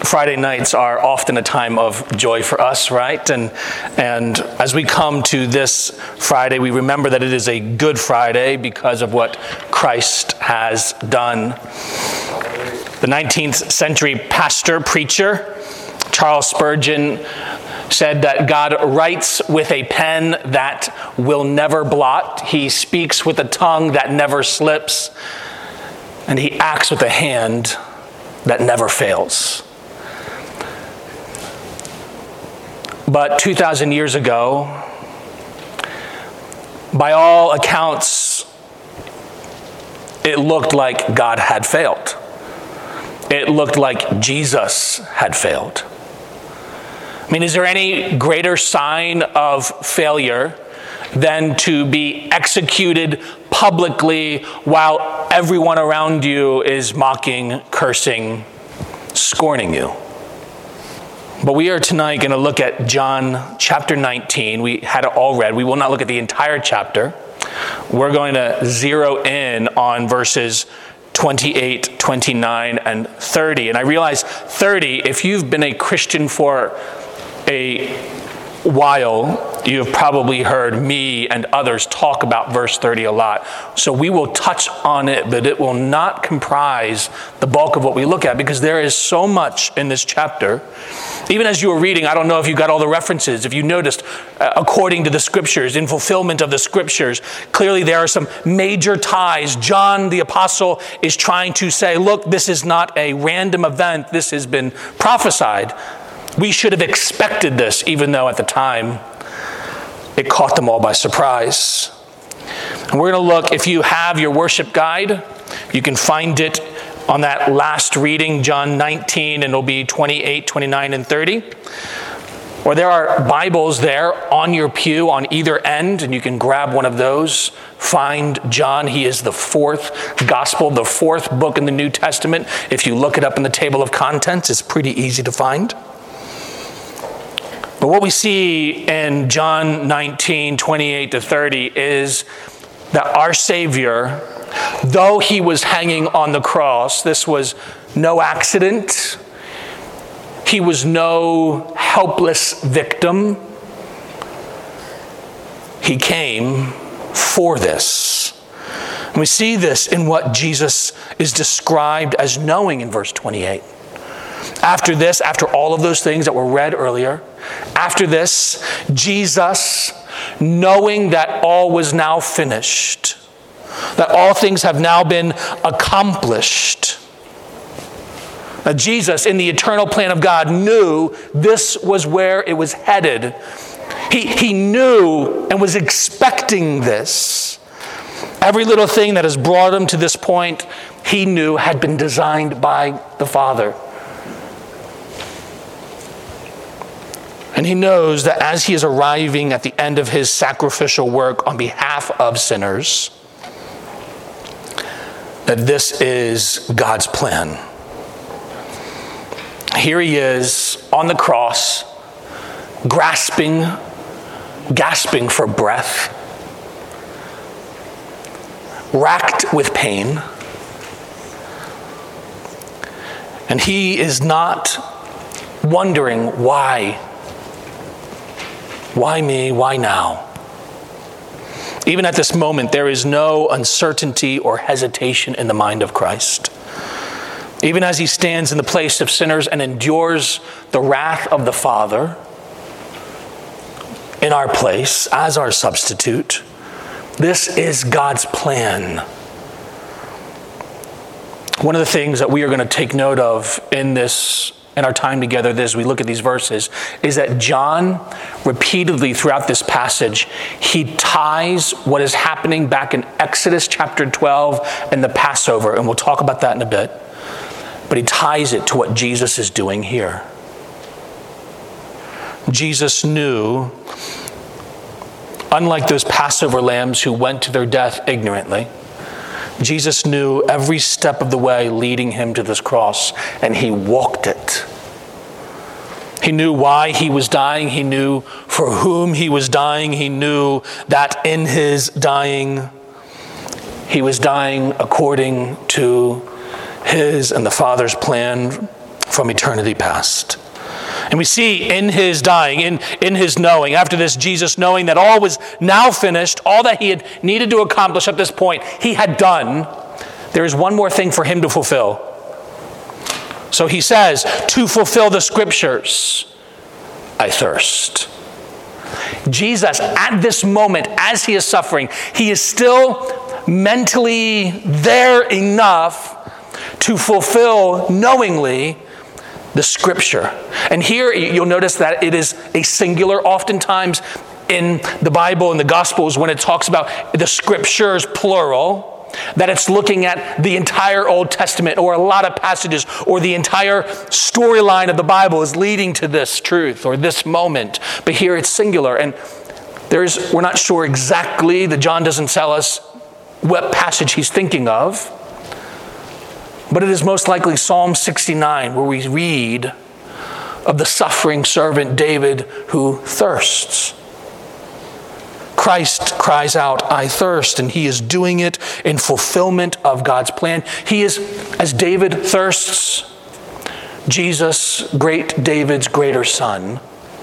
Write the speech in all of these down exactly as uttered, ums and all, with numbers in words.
Friday nights are often a time of joy for us, right? And and as we come to this Friday, we remember that it is a Good Friday because of what Christ has done. The nineteenth century pastor, preacher, Charles Spurgeon, said that God writes with a pen that will never blot. He speaks with a tongue that never slips. And he acts with a hand that never fails. But two thousand years ago, by all accounts, it looked like God had failed. It looked like Jesus had failed. I mean, is there any greater sign of failure than to be executed publicly while everyone around you is mocking, cursing, scorning you? But we are tonight going to look at John chapter nineteen. We had it all read. We will not look at the entire chapter. We're going to zero in on verses twenty-eight, twenty-nine, and thirty. And I realize thirty, if you've been a Christian for a while, you have probably heard me and others talk about verse thirty a lot. So we will touch on it, but it will not comprise the bulk of what we look at because there is so much in this chapter. Even as you were reading, I don't know if you got all the references. If you noticed, uh, according to the scriptures, in fulfillment of the scriptures, clearly there are some major ties. John the apostle is trying to say, look, this is not a random event. This has been prophesied. We should have expected this, even though at the time it caught them all by surprise. And we're going to look, if you have your worship guide, you can find it on that last reading, John nineteen, and it'll be twenty-eight, twenty-nine, and thirty. Or there are Bibles there on your pew on either end, and you can grab one of those. Find John. He is the fourth gospel, the fourth book in the New Testament. If you look it up in the table of contents, it's pretty easy to find. But what we see in John nineteen, twenty-eight to thirty is that our Savior, though he was hanging on the cross, this was no accident. He was no helpless victim. He came for this. And we see this in what Jesus is described as knowing in verse twenty-eight. After this, after all of those things that were read earlier, after this, Jesus, knowing that all was now finished, that all things have now been accomplished, that Jesus, in the eternal plan of God, knew this was where it was headed. He, he knew and was expecting this. Every little thing that has brought him to this point, he knew had been designed by the Father. And he knows that as he is arriving at the end of his sacrificial work on behalf of sinners, that this is God's plan. Here he is on the cross, grasping, gasping for breath, racked with pain. And he is not wondering why. Why me? Why now? Even at this moment, there is no uncertainty or hesitation in the mind of Christ. Even as he stands in the place of sinners and endures the wrath of the Father in our place as our substitute, this is God's plan. One of the things that we are going to take note of in this in our time together as we look at these verses is that John repeatedly throughout this passage, he ties what is happening back in Exodus chapter twelve and the Passover, and we'll talk about that in a bit, but he ties it to what Jesus is doing here. Jesus knew, unlike those Passover lambs who went to their death ignorantly, Jesus knew every step of the way leading him to this cross, and he walked it. He knew why he was dying. He knew for whom he was dying. He knew that in his dying, he was dying according to his and the Father's plan from eternity past. And we see in his dying, in, in his knowing, after this, Jesus knowing that all was now finished, all that he had needed to accomplish at this point, he had done. There is one more thing for him to fulfill. So he says, to fulfill the scriptures, I thirst. Jesus, at this moment, as he is suffering, he is still mentally there enough to fulfill knowingly the scripture. And here you'll notice that it is a singular. Oftentimes in the Bible and the Gospels, when it talks about the scriptures, plural, that it's looking at the entire Old Testament or a lot of passages, or the entire storyline of the Bible is leading to this truth or this moment. But here it's singular. And there's, we're not sure exactly, that John doesn't tell us what passage he's thinking of. But it is most likely Psalm sixty-nine, where we read of the suffering servant David who thirsts. Christ cries out, I thirst, and he is doing it in fulfillment of God's plan. He is, as David thirsts, Jesus, great David's greater son,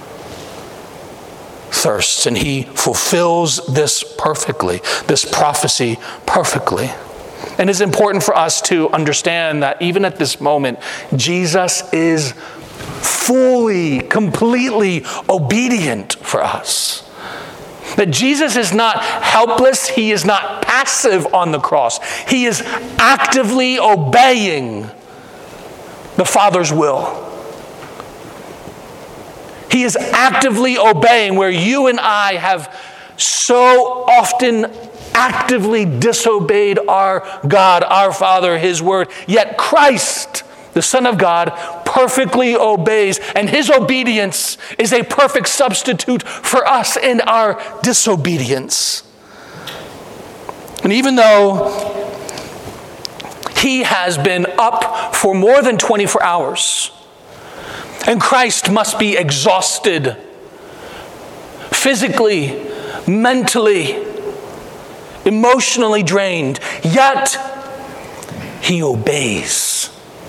thirsts, and he fulfills this perfectly, this prophecy perfectly. And it's important for us to understand that even at this moment, Jesus is fully, completely obedient for us. That Jesus is not helpless. He is not passive on the cross. He is actively obeying the Father's will. He is actively obeying where you and I have so often actively disobeyed our God, our Father, his word. Yet Christ, the Son of God, perfectly obeys, and his obedience is a perfect substitute for us in our disobedience. And even though he has been up for more than twenty-four hours, and Christ must be exhausted physically, mentally, emotionally drained, yet he obeys.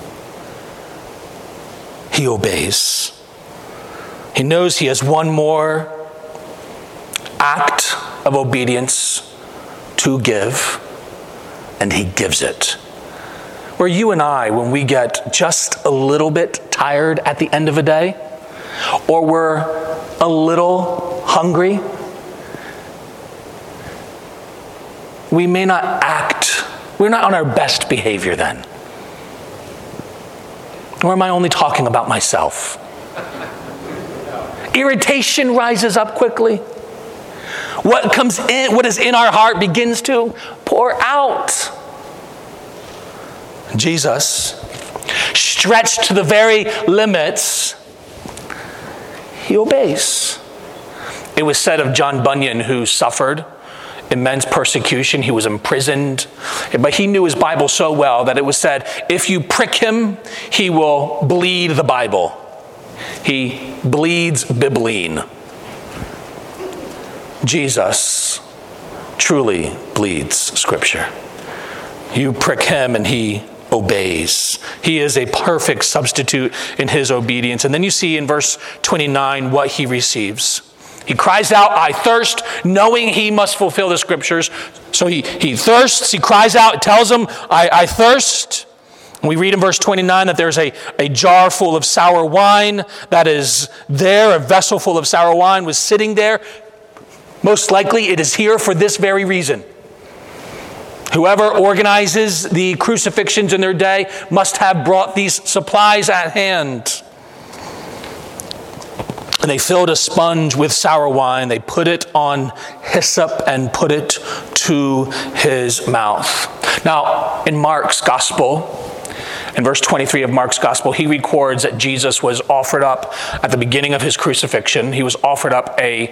He obeys. He knows he has one more act of obedience to give, and he gives it. Where you and I, when we get just a little bit tired at the end of a day, or we're a little hungry, we may not act, we're not on our best behavior then. Or am I only talking about myself? Irritation rises up quickly. What comes in, what is in our heart begins to pour out. Jesus, stretched to the very limits, he obeys. It was said of John Bunyan, who suffered immense persecution. He was imprisoned. But he knew his Bible so well that it was said, if you prick him, he will bleed the Bible. He bleeds Bibline. Jesus truly bleeds Scripture. You prick him and he obeys. He is a perfect substitute in his obedience. And then you see in verse twenty-nine what he receives. He cries out, I thirst, knowing he must fulfill the Scriptures. So he, he thirsts, he cries out, it tells him, I, I thirst. And we read in verse twenty-nine that there's a, a jar full of sour wine that is there, a vessel full of sour wine was sitting there. Most likely it is here for this very reason. Whoever organizes the crucifixions in their day must have brought these supplies at hand. And they filled a sponge with sour wine. They put it on hyssop and put it to his mouth. Now, in Mark's gospel, in verse twenty-three of Mark's gospel, he records that Jesus was offered up at the beginning of his crucifixion. He was offered up a,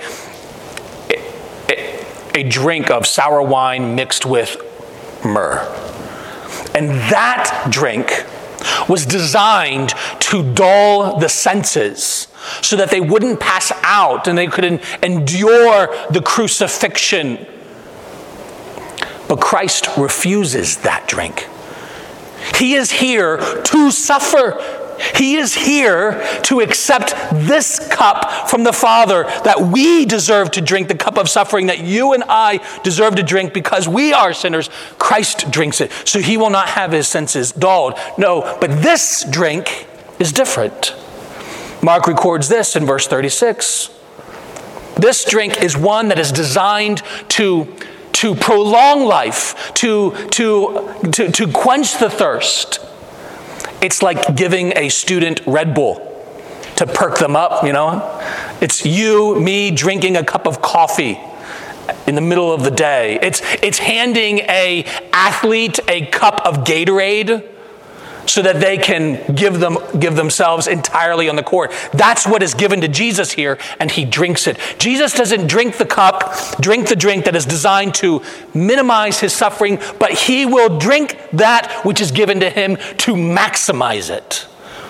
a, a drink of sour wine mixed with myrrh. And that drink was designed to dull the senses so that they wouldn't pass out and they could endure the crucifixion. But Christ refuses that drink. He is here to suffer He is here to accept this cup from the Father that we deserve to drink, the cup of suffering that you and I deserve to drink because we are sinners. Christ drinks it, so he will not have his senses dulled. No, but this drink is different. Mark records this in verse thirty-six. This drink is one that is designed to, to prolong life, to, to, to, to quench the thirst. It's like giving a student Red Bull to perk them up, you know. It's you, me, drinking a cup of coffee in the middle of the day. It's, it's handing an athlete a cup of Gatorade so that they can give them give themselves entirely on the court. That's what is given to Jesus here, and he drinks it. Jesus doesn't drink the cup, drink the drink that is designed to minimize his suffering, but he will drink that which is given to him to maximize it.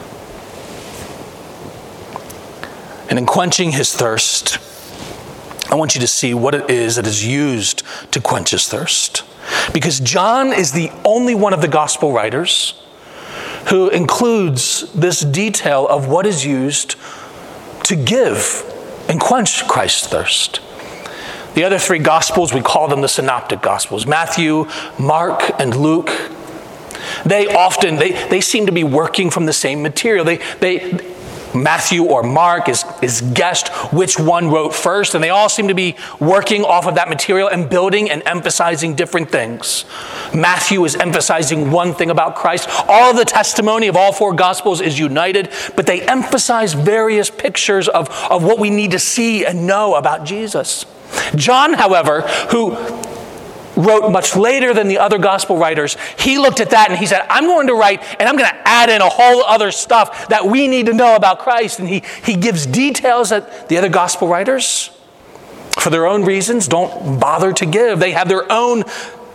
And in quenching his thirst, I want you to see what it is that is used to quench his thirst. Because John is the only one of the gospel writers who includes this detail of what is used to give and quench Christ's thirst. The other three gospels, we call them the synoptic gospels. Matthew, Mark, and Luke. They often, they, they seem to be working from the same material. They, they, Matthew or Mark is, is guessed which one wrote first, and they all seem to be working off of that material and building and emphasizing different things. Matthew is emphasizing one thing about Christ. All of the testimony of all four Gospels is united, but they emphasize various pictures of, of what we need to see and know about Jesus. John, however, who wrote much later than the other gospel writers, he looked at that and he said, I'm going to write and I'm going to add in a whole other stuff that we need to know about Christ. And he, he gives details that the other gospel writers, for their own reasons, don't bother to give. They have their own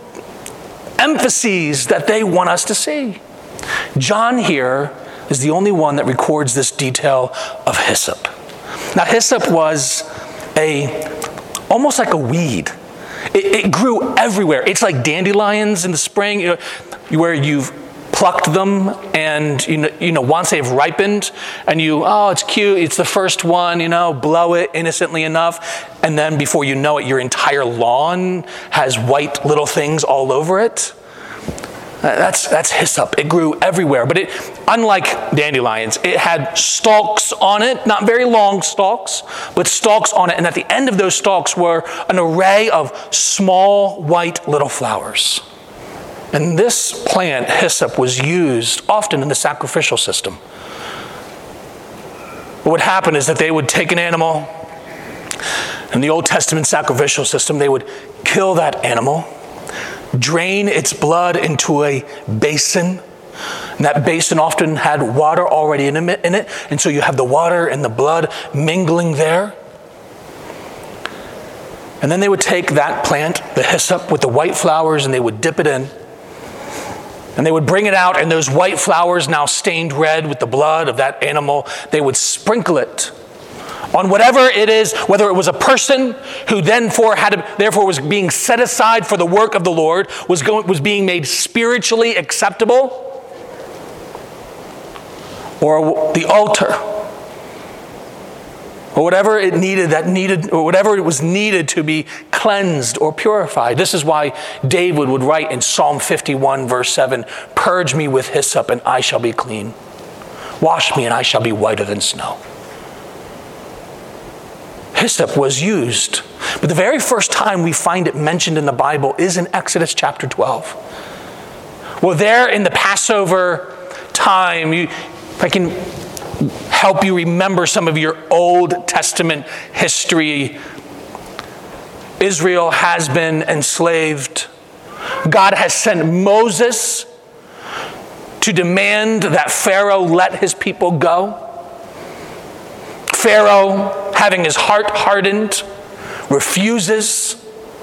emphases that they want us to see. John here is the only one that records this detail of hyssop. Now, hyssop was a almost like a weed. It, it grew everywhere. It's like dandelions in the spring, you know, where you've plucked them and, you know, you know, once they've ripened and you, oh, it's cute. It's the first one, you know, blow it innocently enough. And then before you know it, your entire lawn has white little things all over it. That's that's hyssop. It grew everywhere. But it, unlike dandelions, it had stalks on it, not very long stalks, but stalks on it. And at the end of those stalks were an array of small white little flowers. And this plant, hyssop, was used often in the sacrificial system. What would happen is that they would take an animal. In the Old Testament sacrificial system, they would kill that animal, drain its blood into a basin. And that basin often had water already in it. And so you have the water and the blood mingling there. And then they would take that plant, the hyssop, with the white flowers, and they would dip it in. And they would bring it out, and those white flowers, now stained red with the blood of that animal, they would sprinkle it on whatever it is, whether it was a person who then for had to, therefore was being set aside for the work of the Lord, was going, was being made spiritually acceptable, or the altar, or whatever it needed that needed, or whatever it was needed to be cleansed or purified. This is why David would write in Psalm fifty-one, verse seven, "Purge me with hyssop, and I shall be clean. Wash me, and I shall be whiter than snow." Hyssop was used. But the very first time we find it mentioned in the Bible is in Exodus chapter twelve. Well, there in the Passover time, you, if I can help you remember some of your Old Testament history, Israel has been enslaved. God has sent Moses to demand that Pharaoh let his people go. Pharaoh, having his heart hardened, refuses.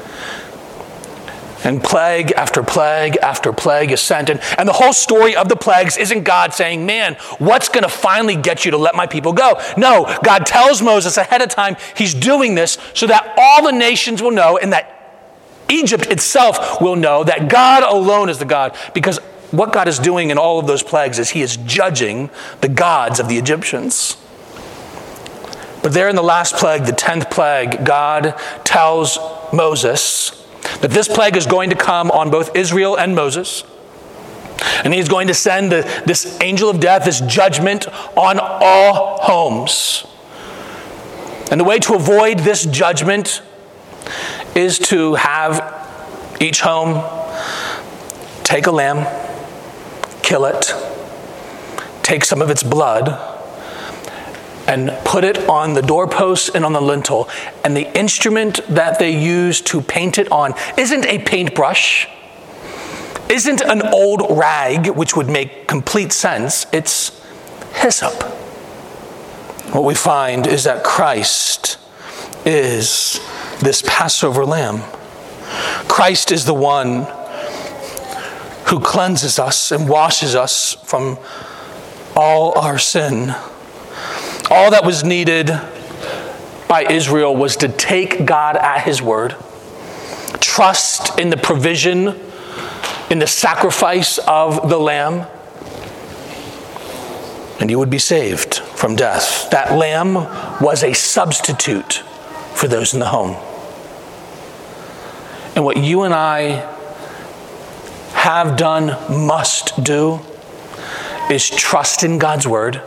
And plague after plague after plague is sent. And, and the whole story of the plagues isn't God saying, man, what's going to finally get you to let my people go? No, God tells Moses ahead of time he's doing this so that all the nations will know and that Egypt itself will know that God alone is the God. Because what God is doing in all of those plagues is he is judging the gods of the Egyptians. But there in the last plague, the tenth plague, God tells Moses that this plague is going to come on both Israel and Moses. And he's going to send the, this angel of death, this judgment on all homes. And the way to avoid this judgment is to have each home take a lamb, kill it, take some of its blood, and put it on the doorposts and on the lintel. And the instrument that they use to paint it on isn't a paintbrush, isn't an old rag, which would make complete sense. It's hyssop. What we find is that Christ is this Passover lamb. Christ is the one who cleanses us and washes us from all our sin. All that was needed by Israel was to take God at his word, trust in the provision, in the sacrifice of the lamb, and you would be saved from death. That lamb was a substitute for those in the home. And what you and I have done, must do, is trust in God's word,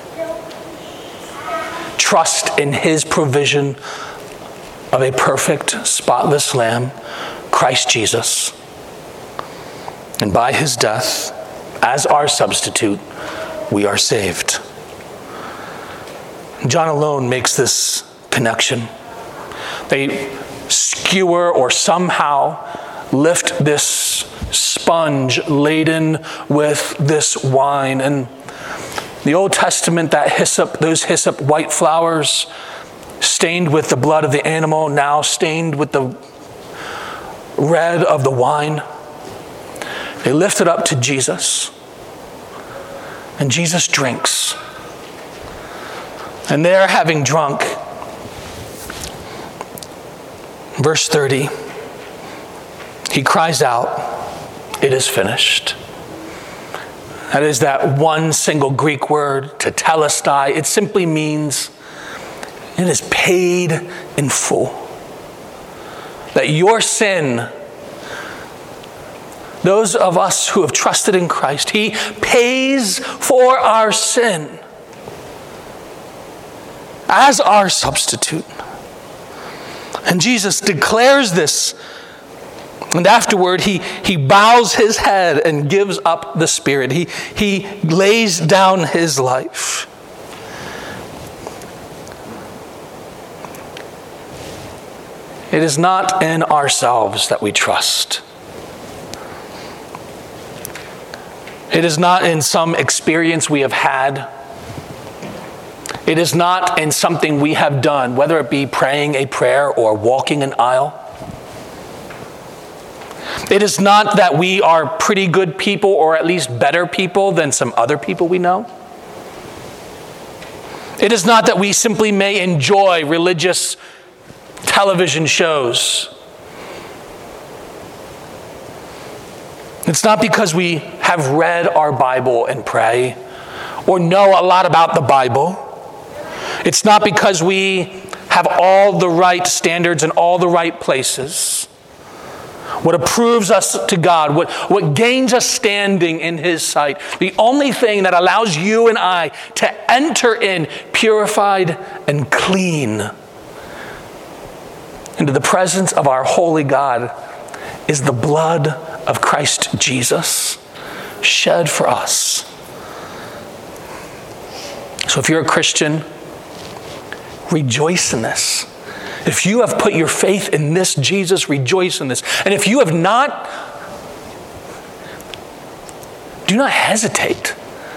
trust in his provision of a perfect, spotless lamb, Christ Jesus. And by his death, as our substitute, we are saved. John alone makes this connection. They skewer or somehow lift this sponge laden with this wine. And the Old Testament, that hyssop, those hyssop white flowers, stained with the blood of the animal, now stained with the red of the wine. They lift it up to Jesus. And Jesus drinks. And there, having drunk, verse thirty, he cries out, "It is finished." That is that one single Greek word, tetelestai. It simply means it is paid in full. That your sin, those of us who have trusted in Christ, he pays for our sin as our substitute. And Jesus declares this. And afterward, he, he bows his head and gives up the spirit. He, he lays down his life. It is not in ourselves that we trust. It is not in some experience we have had. It is not in something we have done, whether it be praying a prayer or walking an aisle. It is not that we are pretty good people, or at least better people than some other people we know. It is not that we simply may enjoy religious television shows. It's not because we have read our Bible and pray, or know a lot about the Bible. It's not because we have all the right standards in all the right places. What approves us to God, what, what gains us standing in his sight. The only thing that allows you and I to enter in purified and clean into the presence of our holy God is the blood of Christ Jesus shed for us. So if you're a Christian, rejoice in this. If you have put your faith in this Jesus, rejoice in this. And if you have not, do not hesitate.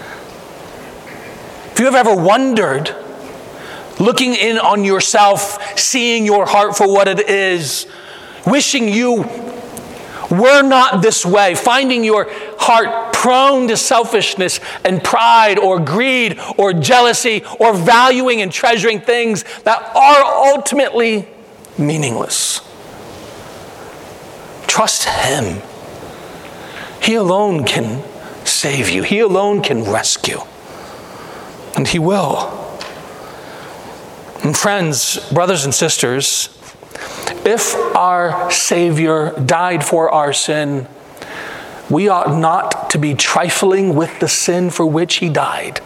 If you have ever wondered, looking in on yourself, seeing your heart for what it is, wishing you were not this way, finding your heart prone to selfishness and pride or greed or jealousy or valuing and treasuring things that are ultimately meaningless. Trust him. He alone can save you. He alone can rescue. And he will. And friends, brothers and sisters, if our Savior died for our sin, we ought not to be trifling with the sin for which he died.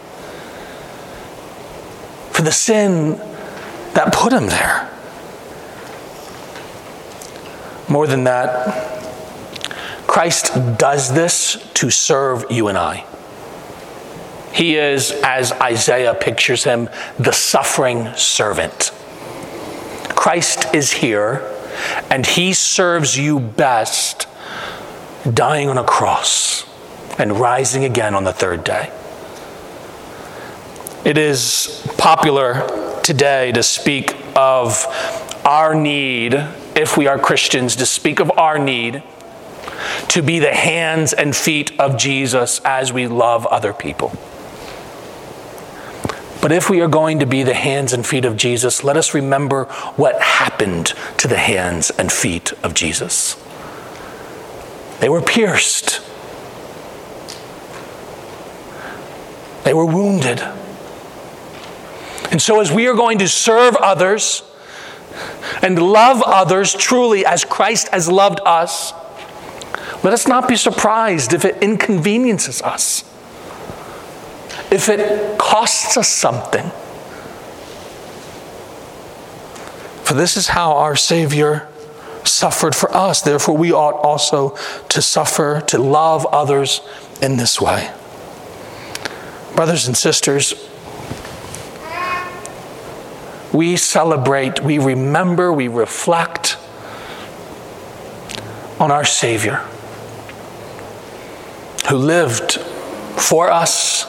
For the sin that put him there. More than that, Christ does this to serve you and I. He is, as Isaiah pictures him, the suffering servant. Christ is here, and he serves you best dying on a cross and rising again on the third day. It is popular today to speak of our need, if we are Christians, to speak of our need to be the hands and feet of Jesus as we love other people. But if we are going to be the hands and feet of Jesus, let us remember what happened to the hands and feet of Jesus. They were pierced. They were wounded. And so as we are going to serve others and love others truly as Christ has loved us, let us not be surprised if it inconveniences us, if it costs us something. For this is how our Savior suffered for us. Therefore, we ought also to suffer, to love others in this way. Brothers and sisters, we celebrate, we remember, we reflect on our Savior who lived for us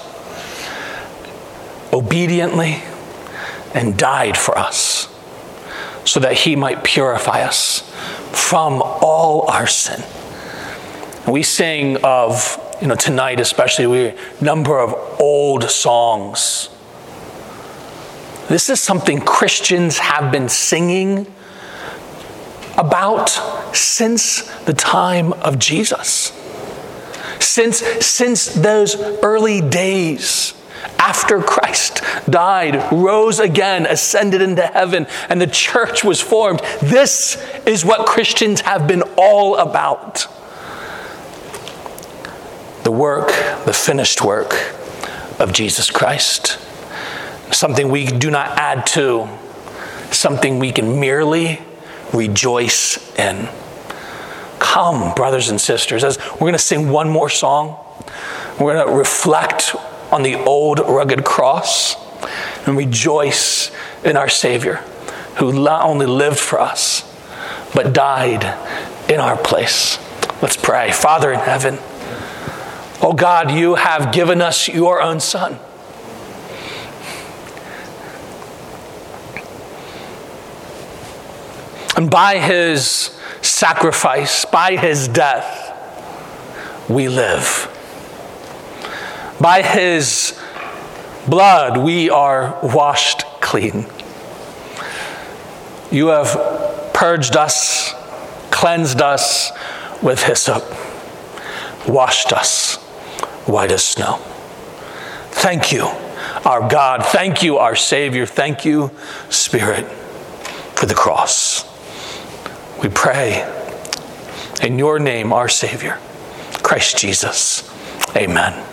obediently and died for us so that he might purify us from all our sin. And we sing of, you know, tonight especially, we a number of old songs. This is something Christians have been singing about since the time of Jesus. Since, since those early days after Christ died, rose again, ascended into heaven, and the church was formed. This is what Christians have been all about. The work, the finished work of Jesus Christ. Something we do not add to, something we can merely rejoice in. Come, brothers and sisters, as we're going to sing one more song, we're going to reflect on the old rugged cross and rejoice in our Savior, who not only lived for us, but died in our place. Let's pray. Father in heaven, oh God, you have given us your own Son. And by his sacrifice, by his death, we live. By his blood, we are washed clean. You have purged us, cleansed us with hyssop, washed us white as snow. Thank you, our God. Thank you, our Savior. Thank you, Spirit, for the cross. We pray in your name, our Savior, Christ Jesus. Amen.